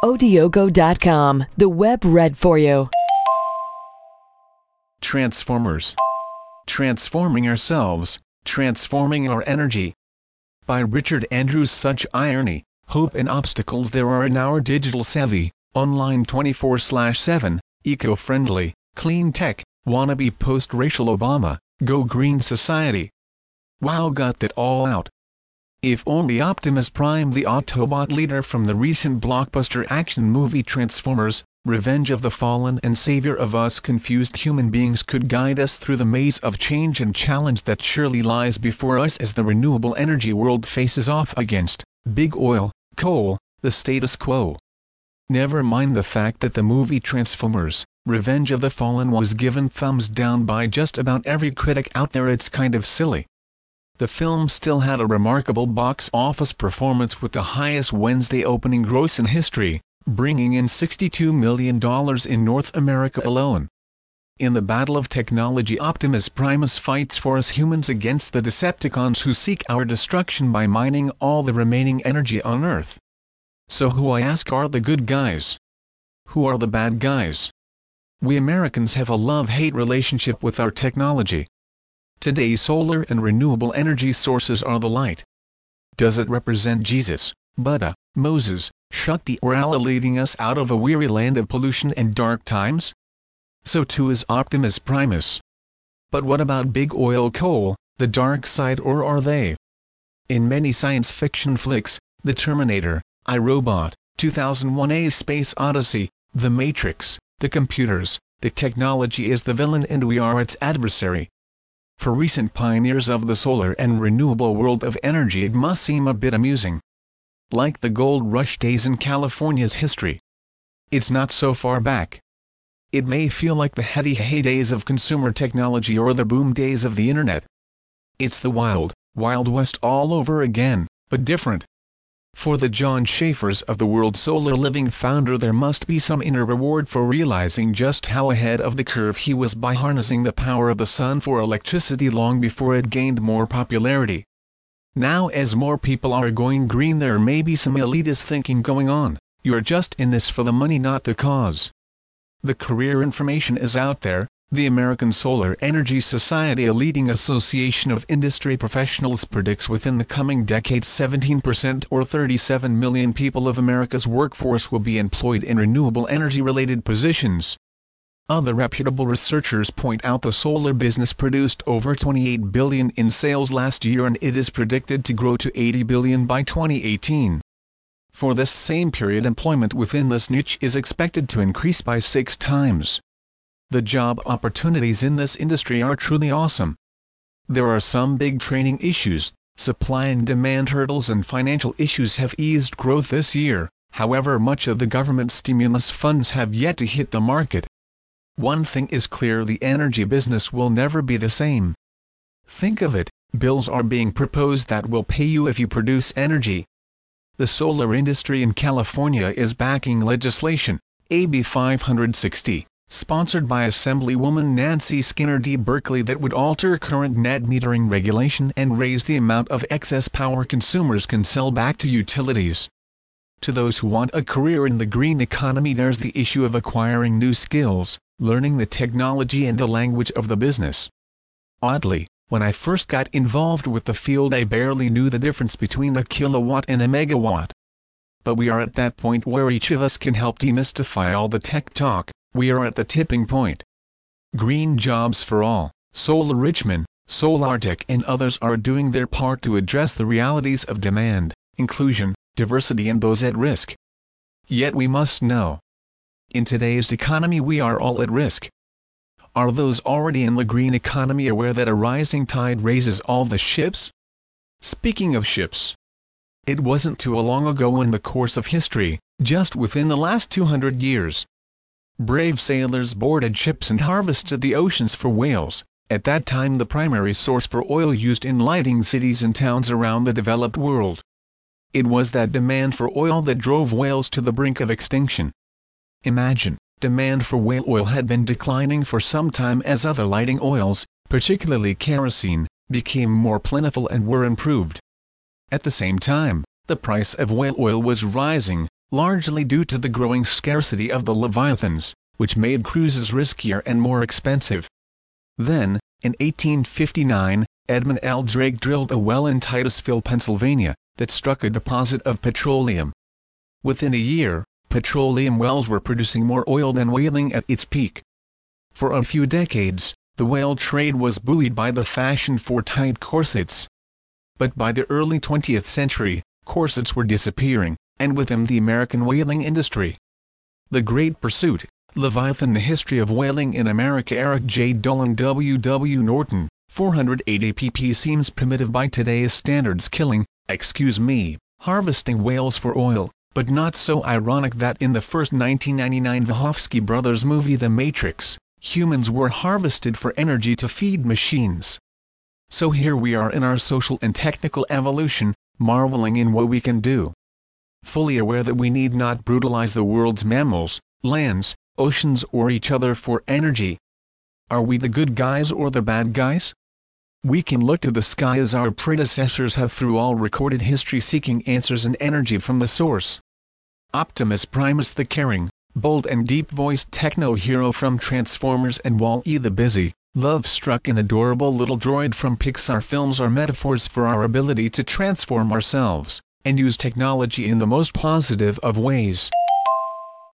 Odiogo.com, the web read for you. Transformers. Transforming ourselves, transforming our energy. By Richard Andrews. Such irony, hope and obstacles there are in our digital savvy, online 24/7, eco-friendly, clean tech, wannabe post-racial Obama, go green society. Wow, got that all out. If only Optimus Prime, the Autobot leader from the recent blockbuster action movie Transformers, Revenge of the Fallen and savior of us confused human beings, could guide us through the maze of change and challenge that surely lies before us as the renewable energy world faces off against big oil, coal, the status quo. Never mind the fact that the movie Transformers, Revenge of the Fallen was given thumbs down by just about every critic out there. It's kind of silly. The film still had a remarkable box office performance with the highest Wednesday opening gross in history, bringing in $62 million in North America alone. In the battle of technology, Optimus Primus fights for us humans against the Decepticons who seek our destruction by mining all the remaining energy on Earth. So who, I ask, are the good guys? Who are the bad guys? We Americans have a love-hate relationship with our technology. Today, solar and renewable energy sources are the light. Does it represent Jesus, Buddha, Moses, Shakti or Allah leading us out of a weary land of pollution and dark times? So too is Optimus Primus. But what about big oil, coal, the dark side, or are they? In many science fiction flicks, The Terminator, I, Robot, 2001: A Space Odyssey, The Matrix, the computers, the technology is the villain and we are its adversary. For recent pioneers of the solar and renewable world of energy, it must seem a bit amusing. Like the gold rush days in California's history. It's not so far back. It may feel like the heady heydays of consumer technology or the boom days of the internet. It's the wild, wild west all over again, but different. For the John Schaefers of the world, Solar Living founder, there must be some inner reward for realizing just how ahead of the curve he was by harnessing the power of the sun for electricity long before it gained more popularity. Now, as more people are going green, there may be some elitist thinking going on. You're just in this for the money, not the cause. The career information is out there. The American Solar Energy Society, a leading association of industry professionals, predicts within the coming decade 17% or 37 million people of America's workforce will be employed in renewable energy-related positions. Other reputable researchers point out the solar business produced over $28 billion in sales last year, and it is predicted to grow to $80 billion by 2018. For this same period, employment within this niche is expected to increase by 6 times. The job opportunities in this industry are truly awesome. There are some big training issues, supply and demand hurdles, and financial issues have eased growth this year. However, much of the government stimulus funds have yet to hit the market. One thing is clear: the energy business will never be the same. Think of it, bills are being proposed that will pay you if you produce energy. The solar industry in California is backing legislation, AB 560. Sponsored by Assemblywoman Nancy Skinner D. Berkeley, that would alter current net metering regulation and raise the amount of excess power consumers can sell back to utilities. To those who want a career in the green economy, there's the issue of acquiring new skills, learning the technology and the language of the business. Oddly, when I first got involved with the field, I barely knew the difference between a kilowatt and a megawatt. But we are at that point where each of us can help demystify all the tech talk. We are at the tipping point. Green Jobs for All, Solar Richmond, Solartech and others are doing their part to address the realities of demand, inclusion, diversity and those at risk. Yet we must know. In today's economy we are all at risk. Are those already in the green economy aware that a rising tide raises all the ships? Speaking of ships, it wasn't too long ago in the course of history, just within the last 200 years, brave sailors boarded ships and harvested the oceans for whales, at that time the primary source for oil used in lighting cities and towns around the developed world. It was that demand for oil that drove whales to the brink of extinction. Imagine, demand for whale oil had been declining for some time as other lighting oils, particularly kerosene, became more plentiful and were improved. At the same time, the price of whale oil was rising, largely due to the growing scarcity of the Leviathans, which made cruises riskier and more expensive. Then, in 1859, Edmund L. Drake drilled a well in Titusville, Pennsylvania, that struck a deposit of petroleum. Within a year, petroleum wells were producing more oil than whaling at its peak. For a few decades, the whale trade was buoyed by the fashion for tight corsets. But by the early 20th century, corsets were disappearing, and with them the American whaling industry. The Great Pursuit, Leviathan. The History of Whaling in America. Eric J. Dolan. W. W. Norton, 480 pp. Seems primitive by today's standards, harvesting whales for oil, but not so ironic that in the first 1999 Wachowski brothers movie The Matrix, humans were harvested for energy to feed machines. So here we are in our social and technical evolution, marveling in what we can do. Fully aware that we need not brutalize the world's mammals, lands, oceans or each other for energy. Are we the good guys or the bad guys? We can look to the sky as our predecessors have through all recorded history, seeking answers and energy from the source. Optimus Primus, the caring, bold and deep-voiced techno-hero from Transformers, and Wall-E the busy, love-struck and adorable little droid from Pixar films are metaphors for our ability to transform ourselves, and use technology in the most positive of ways.